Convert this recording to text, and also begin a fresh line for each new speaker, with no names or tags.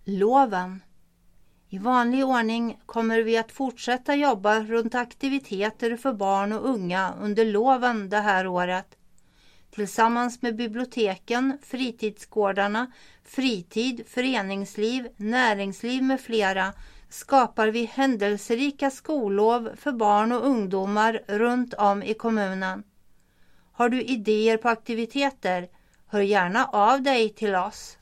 Loven. I vanlig ordning kommer vi att fortsätta jobba runt aktiviteter för barn och unga under loven det här året. Tillsammans med biblioteken, fritidsgårdarna, fritid, föreningsliv, näringsliv med flera skapar vi händelserika skollov för barn och ungdomar runt om i kommunen. Har du idéer på aktiviteter? Hör gärna av dig till oss.